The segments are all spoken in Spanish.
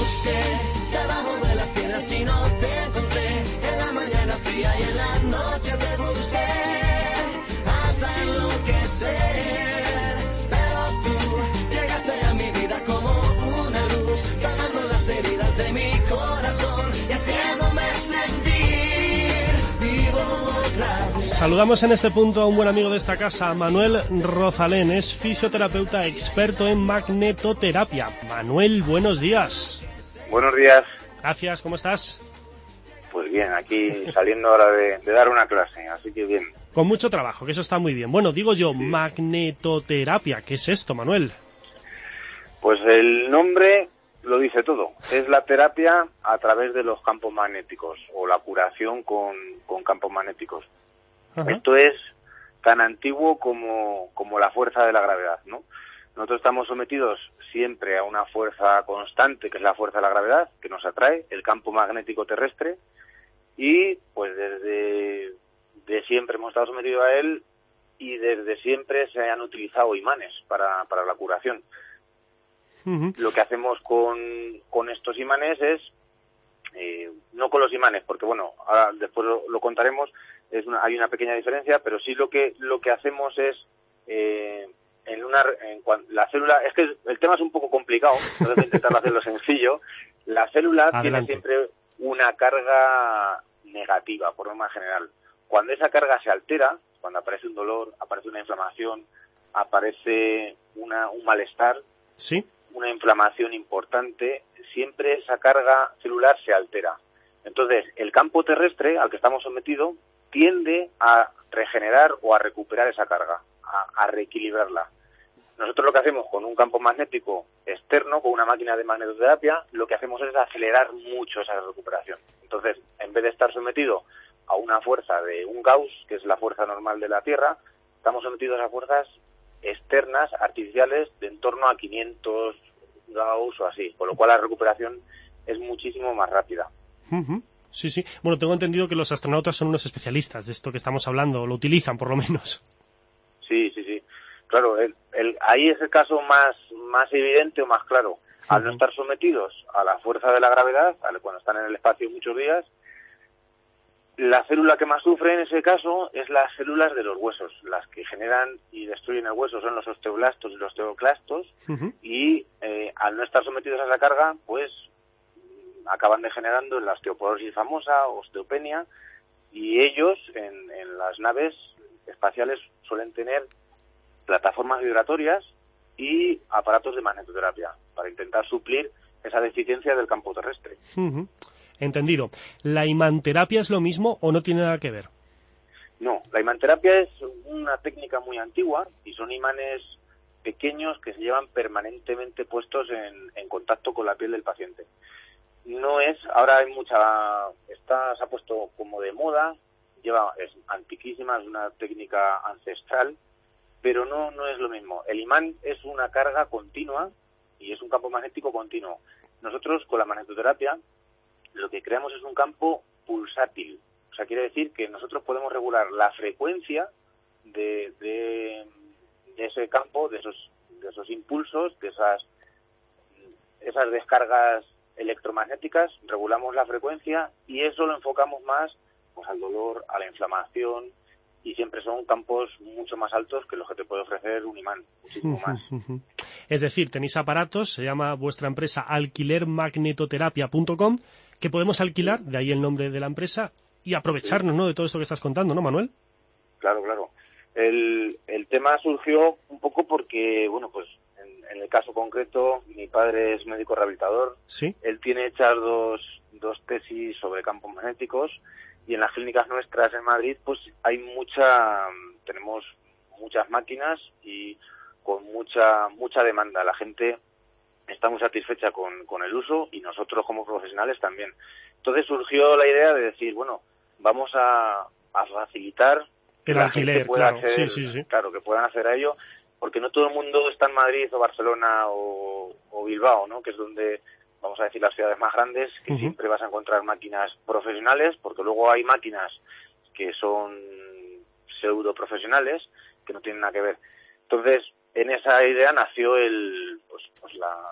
busqué debajo de las piedras y no te encontré. En la mañana fría y en la noche te busqué hasta enloquecer. Pero tú llegaste a mi vida como una luz, sanando las heridas de mi corazón y haciéndome sentir vivo otra vez. Saludamos en este punto a un buen amigo de esta casa, Manuel Rosalén. Es fisioterapeuta experto en magnetoterapia. Manuel, buenos días. Buenos días. Gracias, ¿cómo estás? Pues bien, aquí saliendo ahora de dar una clase, así que bien. Con mucho trabajo, que eso está muy bien. Bueno, digo yo, magnetoterapia, ¿qué es esto, Manuel? Pues el nombre lo dice todo. Es la terapia a través de los campos magnéticos o la curación con campos magnéticos. Ajá. Esto es tan antiguo como la fuerza de la gravedad, ¿no? Nosotros estamos sometidos siempre a una fuerza constante, que es la fuerza de la gravedad, que nos atrae, el campo magnético terrestre, y pues desde siempre hemos estado sometidos a él y desde siempre se han utilizado imanes para la curación. Uh-huh. Lo que hacemos con estos imanes es, no con los imanes, porque bueno, ahora después lo contaremos, hay una pequeña diferencia, pero sí lo que hacemos es la célula, es que el tema es un poco complicado, no debo intentar hacerlo sencillo. La célula tiene siempre una carga negativa, por norma general. Cuando esa carga se altera, cuando aparece un dolor, aparece una inflamación, aparece un malestar, ¿sí?, una inflamación importante, siempre esa carga celular se altera. Entonces, el campo terrestre al que estamos sometidos tiende a regenerar o a recuperar esa carga, a reequilibrarla. Nosotros lo que hacemos con un campo magnético externo, con una máquina de magnetoterapia, lo que hacemos es acelerar mucho esa recuperación. Entonces, en vez de estar sometido a una fuerza de un Gauss, que es la fuerza normal de la Tierra, estamos sometidos a fuerzas externas, artificiales, de en torno a 500 Gauss o así, con lo cual la recuperación es muchísimo más rápida. Uh-huh. Sí, sí. Bueno, tengo entendido que los astronautas son unos especialistas de esto que estamos hablando, o lo utilizan por lo menos. Sí. Claro, ahí es el caso más evidente o más claro. Uh-huh. Al no estar sometidos a la fuerza de la gravedad, cuando están en el espacio muchos días, la célula que más sufre en ese caso es las células de los huesos. Las que generan y destruyen el hueso son los osteoblastos y los osteoclastos. Uh-huh. Y al no estar sometidos a esa carga, pues acaban degenerando en la osteoporosis famosa, osteopenia, y ellos en las naves espaciales suelen tener plataformas vibratorias y aparatos de magnetoterapia para intentar suplir esa deficiencia del campo terrestre. Uh-huh. Entendido. ¿La imanterapia es lo mismo o no tiene nada que ver? No, la imanterapia es una técnica muy antigua y son imanes pequeños que se llevan permanentemente puestos en contacto con la piel del paciente. No es, ahora hay se ha puesto como de moda, es antiquísima, es una técnica ancestral, pero no es lo mismo. El imán es una carga continua y es un campo magnético continuo. Nosotros con la magnetoterapia lo que creamos es un campo pulsátil. O sea, quiere decir que nosotros podemos regular la frecuencia de ese campo, de esos impulsos, de esas descargas electromagnéticas, regulamos la frecuencia y eso lo enfocamos más pues al dolor, a la inflamación, y siempre son campos mucho más altos que los que te puede ofrecer un imán, muchísimo más. Es decir, tenéis aparatos, se llama vuestra empresa alquilermagnetoterapia.com, que podemos alquilar, de ahí el nombre de la empresa, y aprovecharnos, ¿no?, de todo esto que estás contando, ¿no, Manuel? Claro. El tema surgió un poco porque, bueno, pues en el caso concreto, mi padre es médico rehabilitador. ¿Sí? Él tiene hechas dos tesis sobre campos magnéticos, y en las clínicas nuestras en Madrid pues tenemos muchas máquinas y con mucha demanda. La gente está muy satisfecha con el uso y nosotros como profesionales también. Entonces surgió la idea de decir, bueno, vamos a facilitar que el alquiler, pueda claro, acceder, sí. Claro, que puedan acceder a ello, porque no todo el mundo está en Madrid o Barcelona o Bilbao, ¿no?, que es donde, vamos a decir, las ciudades más grandes, que uh-huh. Siempre vas a encontrar máquinas profesionales, porque luego hay máquinas que son pseudo profesionales, que no tienen nada que ver. Entonces, en esa idea nació el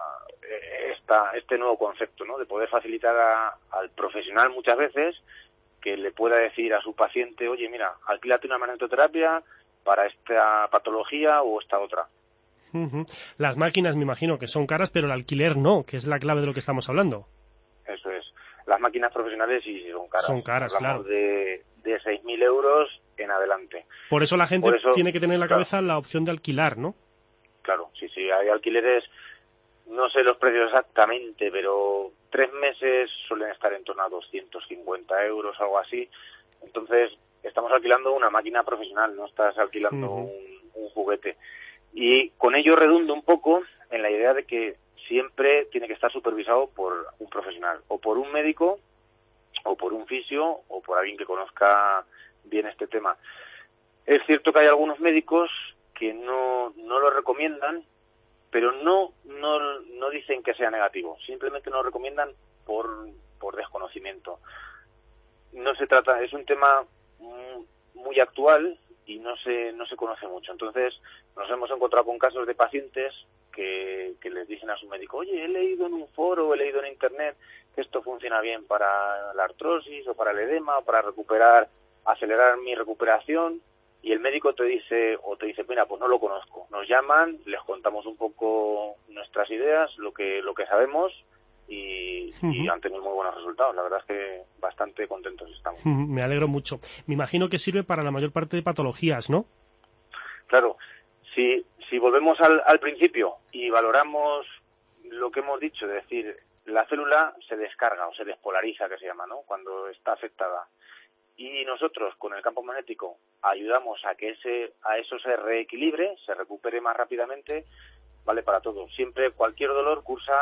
este nuevo concepto, ¿no? De poder facilitar al profesional muchas veces que le pueda decir a su paciente, oye, mira, alquílate una magnetoterapia para esta patología o esta otra. Las máquinas me imagino que son caras, pero el alquiler no, que es la clave de lo que estamos hablando. Eso es. Las máquinas profesionales sí son caras. Son caras, hablamos claro. De 6.000 euros en adelante. Por eso la gente tiene que tener en la cabeza la opción de alquilar, ¿no? Claro, sí, hay alquileres, no sé los precios exactamente, pero 3 meses suelen estar en torno a 250 euros, algo así. Entonces, estamos alquilando una máquina profesional, no estás alquilando un juguete. Y con ello redundo un poco en la idea de que siempre tiene que estar supervisado por un profesional, o por un médico, o por un fisio, o por alguien que conozca bien este tema. Es cierto que hay algunos médicos que no lo recomiendan, pero no dicen que sea negativo, simplemente no lo recomiendan por desconocimiento. No se trata, es un tema muy actual y no se conoce mucho. Entonces nos hemos encontrado con casos de pacientes que les dicen a su médico, oye, he leído en un foro, he leído en internet que esto funciona bien para la artrosis o para el edema o para acelerar mi recuperación, y el médico te dice, mira, pues no lo conozco. Nos llaman, les contamos un poco nuestras ideas, lo que sabemos, y han tenido muy buenos resultados. La verdad es que bastante contentos estamos. Me alegro mucho. Me imagino que sirve para la mayor parte de patologías, ¿no? Claro, si volvemos al principio y valoramos lo que hemos dicho, es decir, la célula se descarga o se despolariza, que se llama, ¿no?, cuando está afectada. Y nosotros, con el campo magnético, ayudamos a que eso se reequilibre, se recupere más rápidamente, vale para todo. Siempre cualquier dolor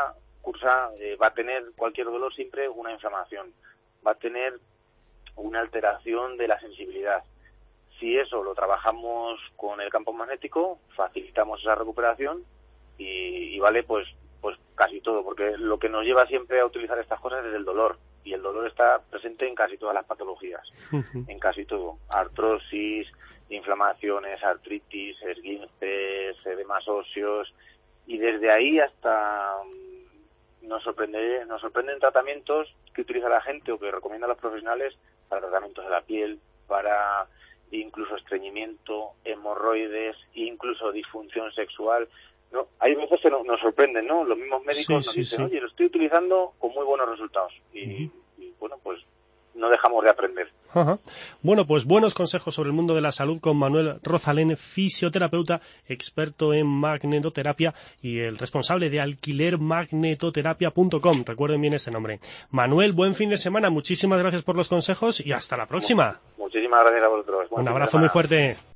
va a tener cualquier dolor siempre una inflamación, va a tener una alteración de la sensibilidad. Si eso lo trabajamos con el campo magnético, facilitamos esa recuperación y vale pues casi todo, porque lo que nos lleva siempre a utilizar estas cosas es el dolor, y el dolor está presente en casi todas las patologías, en casi todo: artrosis, inflamaciones, artritis, esguinces, edemas óseos, y desde ahí hasta nos sorprenden tratamientos que utiliza la gente o que recomiendan los profesionales para tratamientos de la piel, para incluso estreñimiento, hemorroides, incluso disfunción sexual. No, hay veces que nos sorprenden, ¿no? Los mismos médicos nos dicen, oye, lo estoy utilizando con muy buenos resultados. Y bueno, pues no dejamos de aprender. Bueno, pues buenos consejos sobre el mundo de la salud con Manuel Rosalén, fisioterapeuta, experto en magnetoterapia y el responsable de alquilermagnetoterapia.com. Recuerden bien este nombre. Manuel, buen fin de semana. Muchísimas gracias por los consejos y hasta la próxima. Muchísimas gracias a vosotros. Un abrazo muy fuerte.